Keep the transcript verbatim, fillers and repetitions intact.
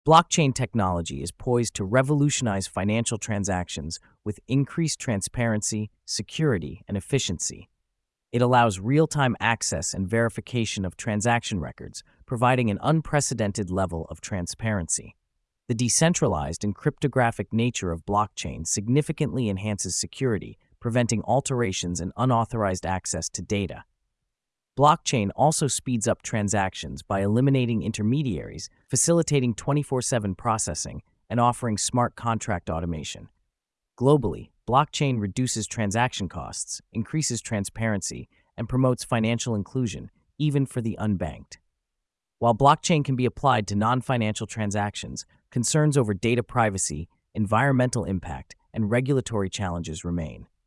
Blockchain technology is poised to revolutionize financial transactions with increased transparency, security, and efficiency. It allows real-time access and verification of transaction records, providing an unprecedented level of transparency. The decentralized and cryptographic nature of blockchain significantly enhances security, preventing alterations and unauthorized access to data. Blockchain also speeds up transactions by eliminating intermediaries, facilitating twenty-four seven processing, and offering smart contract automation. Globally, blockchain reduces transaction costs, increases transparency, and promotes financial inclusion, even for the unbanked. While blockchain can be applied to non-financial transactions, concerns over data privacy, environmental impact, and regulatory challenges remain.